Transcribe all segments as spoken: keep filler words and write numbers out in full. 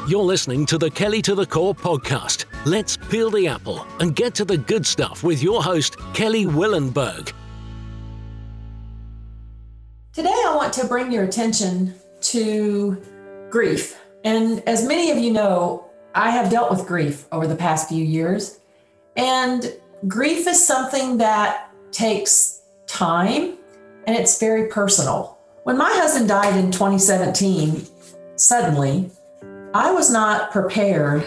You're listening to the Kelly to the Core podcast. Let's peel the apple and get to the good stuff with your host, Kelly Willenberg. Today, I want to bring your attention to grief. And as many of you know, I have dealt with grief over the past few years. And grief is something that takes time and it's very personal. When my husband died in twenty seventeen, suddenly, I was not prepared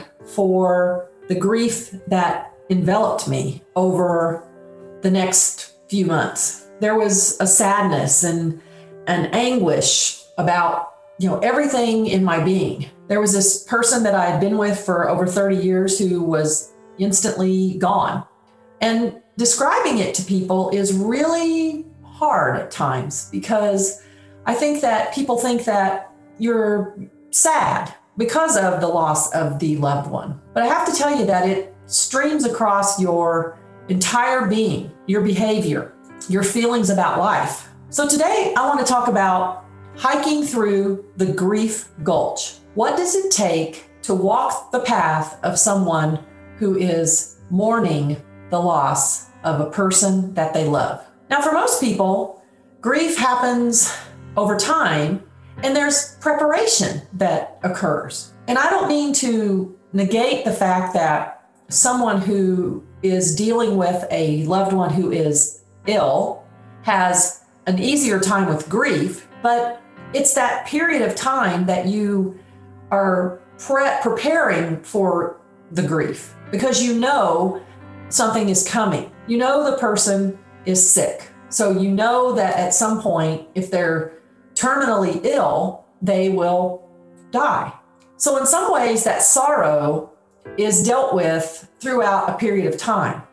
for the grief that enveloped me over the next few months. There was a sadness and an anguish about, you know, everything in my being. There was this person that I had been with for over thirty years who was instantly gone. And describing it to people is really hard at times because I think that people think that you're sad because of the loss of the loved one. But I have to tell you that it streams across your entire being, your behavior, your feelings about life. So today I want to talk about hiking through the grief gulch. What does it take to walk the path of someone who is mourning the loss of a person that they love? Now, for most people, grief happens over time, and there's preparation that occurs. And I don't mean to negate the fact that someone who is dealing with a loved one who is ill has an easier time with grief, but it's that period of time that you are pre- preparing for the grief because you know something is coming. You know the person is sick. So you know that at some point, if they're terminally ill, they will die. So in some ways, that sorrow is dealt with throughout a period of time.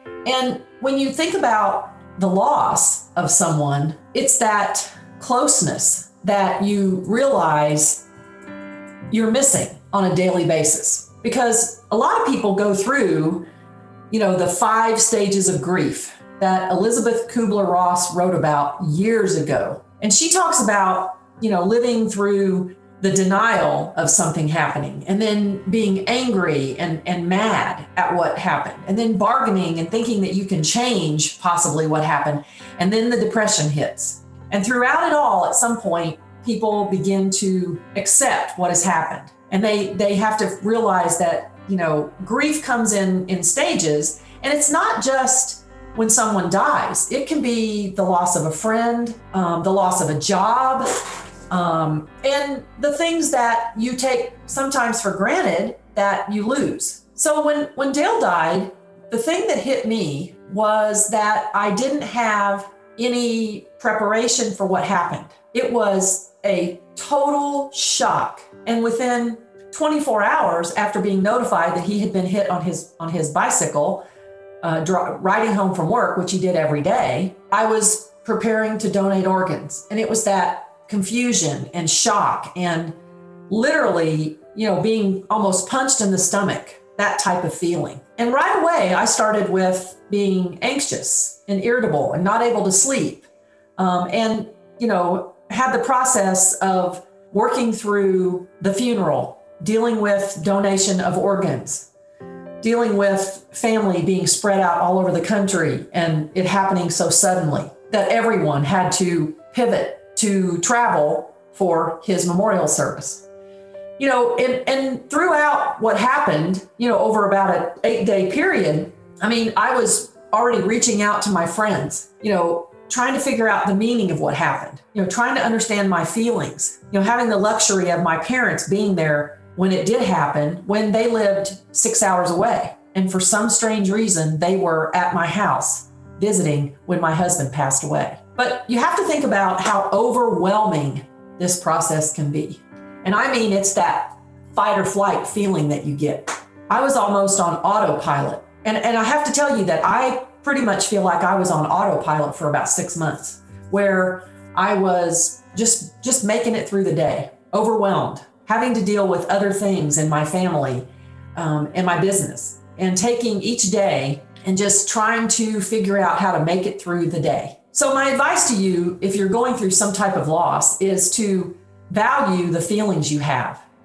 And when you think about the loss of someone, it's that closeness that you realize you're missing on a daily basis. Because a lot of people go through, you know, the five stages of grief that Elizabeth Kubler-Ross wrote about years ago. And she talks about, you know, living through the denial of something happening and then being angry and, and mad at what happened and then bargaining and thinking that you can change possibly what happened. And then the depression hits. And throughout it all, at some point, people begin to accept what has happened. And they, they have to realize that, you know, grief comes in in stages. And it's not just when someone dies. It can be the loss of a friend, um, the loss of a job, um, and the things that you take sometimes for granted that you lose. So when, when Dale died, the thing that hit me was that I didn't have any preparation for what happened. It was a total shock. And within twenty-four hours after being notified that he had been hit on his on his bicycle, Uh, dr- riding home from work, which he did every day, I was preparing to donate organs. And it was that confusion and shock and literally, you know, being almost punched in the stomach, that type of feeling. And right away, I started with being anxious and irritable and not able to sleep. Um, and, you know, had the process of working through the funeral, dealing with donation of organs, dealing with family being spread out all over the country and it happening so suddenly that everyone had to pivot to travel for his memorial service. You know, and, and throughout what happened, you know, over about an eight day period, I mean, I was already reaching out to my friends, you know, trying to figure out the meaning of what happened, you know, trying to understand my feelings, you know, having the luxury of my parents being there when it did happen, when they lived six hours away. And for some strange reason, they were at my house visiting when my husband passed away. But you have to think about how overwhelming this process can be. And I mean, it's that fight or flight feeling that you get. I was almost on autopilot. And, and I have to tell you that I pretty much feel like I was on autopilot for about six months, where I was just, just making it through the day, overwhelmed, having to deal with other things in my family um, and my business, and taking each day and just trying to figure out how to make it through the day. So my advice to you, if you're going through some type of loss, is to value the feelings you have. And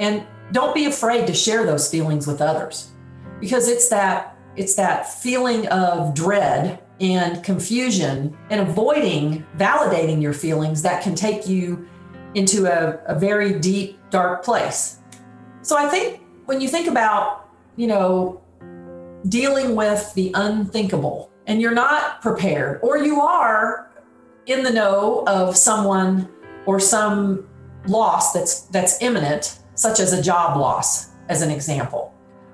don't be afraid to share those feelings with others, because it's that it's that feeling of dread and confusion and avoiding validating your feelings that can take you into a, a very deep, dark place. So I think when you think about, you know, dealing with the unthinkable and you're not prepared, or you are in the know of someone or some loss that's that's imminent, such as a job loss, as an example,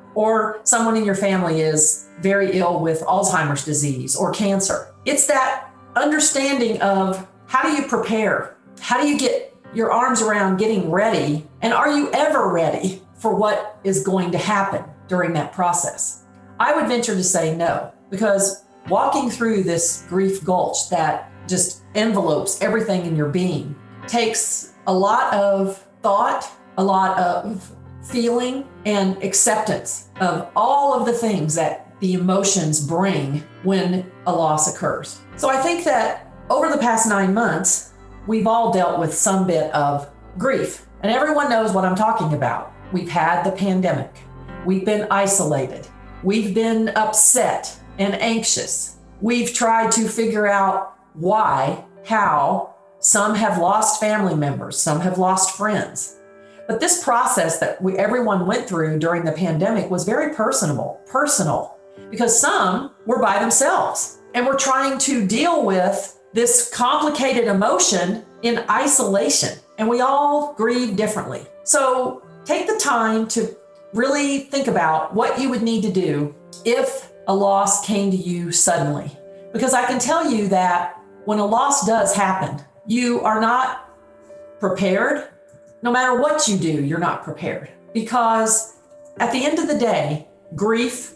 or someone in your family is very ill with Alzheimer's disease or cancer. It's that understanding of how do you prepare? How do you get your arms around getting ready? And are you ever ready for what is going to happen during that process? I would venture to say no, because walking through this grief gulch that just envelopes everything in your being takes a lot of thought, a lot of feeling, and acceptance of all of the things that the emotions bring when a loss occurs. So I think that over the past nine months, we've all dealt with some bit of grief, and everyone knows what I'm talking about. We've had the pandemic. We've been isolated. We've been upset and anxious. We've tried to figure out why, how. Some have lost family members. Some have lost friends. But this process that we, everyone went through during the pandemic was very personable, personal, because some were by themselves and were trying to deal with this complicated emotion in isolation. And we all grieve differently. So take the time to really think about what you would need to do if a loss came to you suddenly. Because I can tell you that when a loss does happen, you are not prepared. No matter what you do, you're not prepared. Because at the end of the day, grief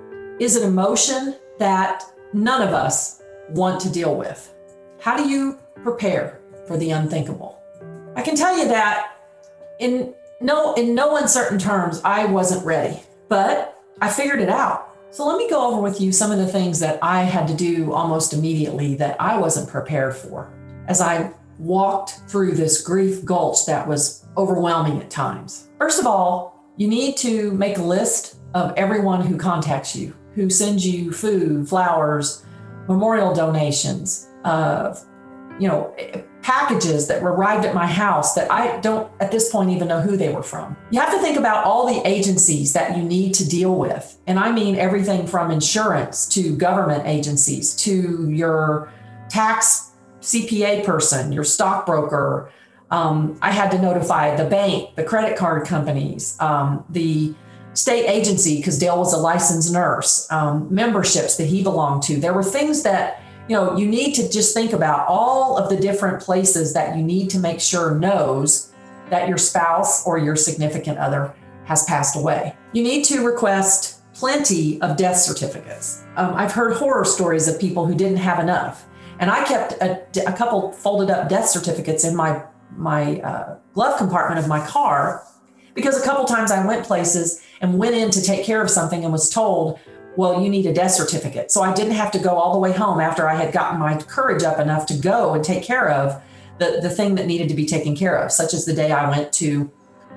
is an emotion that none of us want to deal with. How do you prepare for the unthinkable? I can tell you that in no, in no uncertain terms, I wasn't ready, but I figured it out. So let me go over with you some of the things that I had to do almost immediately that I wasn't prepared for as I walked through this grief gulch that was overwhelming at times. First of all, you need to make a list of everyone who contacts you, who sends you food, flowers, memorial donations, uh, you know, packages that arrived at my house that I don't at this point even know who they were from. You have to think about all the agencies that you need to deal with. And I mean everything from insurance to government agencies to your tax C P A person, your stockbroker. Um, I had to notify the bank, the credit card companies, um, the state agency, because Dale was a licensed nurse, um, memberships that he belonged to. There were things that, you know, you need to just think about all of the different places that you need to make sure knows that your spouse or your significant other has passed away. You need to request plenty of death certificates. Um, I've heard horror stories of people who didn't have enough. And I kept a, a couple folded up death certificates in my, my uh, glove compartment of my car, because a couple times I went places and went in to take care of something and was told, well, you need a death certificate. So I didn't have to go all the way home after I had gotten my courage up enough to go and take care of the, the thing that needed to be taken care of, such as the day I went to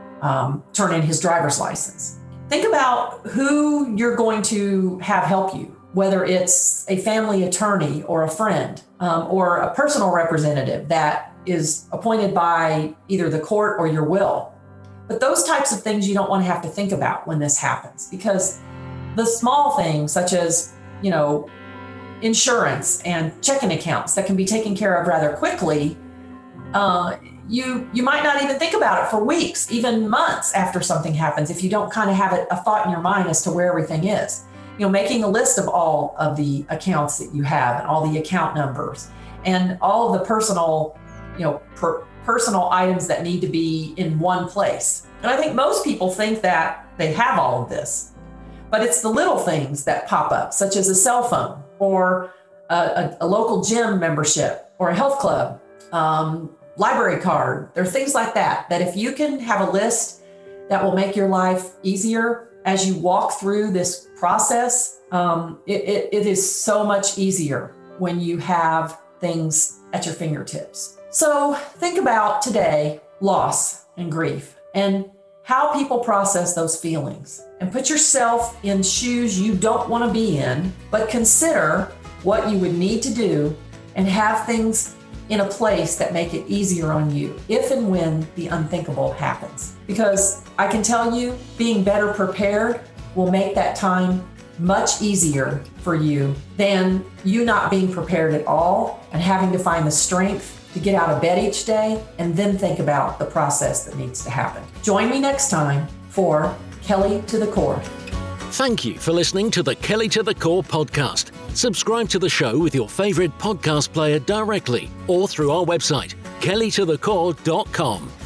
um, turn in his driver's license. Think about who you're going to have help you, whether it's a family attorney or a friend um, or a personal representative that is appointed by either the court or your will. But those types of things you don't want to have to think about when this happens, because the small things such as, you know, insurance and checking accounts that can be taken care of rather quickly, uh, you you might not even think about it for weeks, even months after something happens, if you don't kind of have a, a thought in your mind as to where everything is. You know, making a list of all of the accounts that you have and all the account numbers and all of the personal, you know, per, personal items that need to be in one place. And I think most people think that they have all of this, but it's the little things that pop up, such as a cell phone or a, a, a local gym membership or a health club, um, library card. There are things like that, that if you can have a list that will make your life easier as you walk through this process, um, it, it, it is so much easier when you have things at your fingertips. So think about today, loss and grief. And how people process those feelings and put yourself in shoes you don't want to be in, but consider what you would need to do and have things in a place that make it easier on you if and when the unthinkable happens. Because I can tell you, being better prepared will make that time much easier for you than you not being prepared at all and having to find the strength to get out of bed each day and then think about the process that needs to happen. Join me next time for Kelly to the Core. Thank you for listening to the Kelly to the Core podcast. Subscribe to the show with your favorite podcast player directly or through our website, kelly to the core dot com.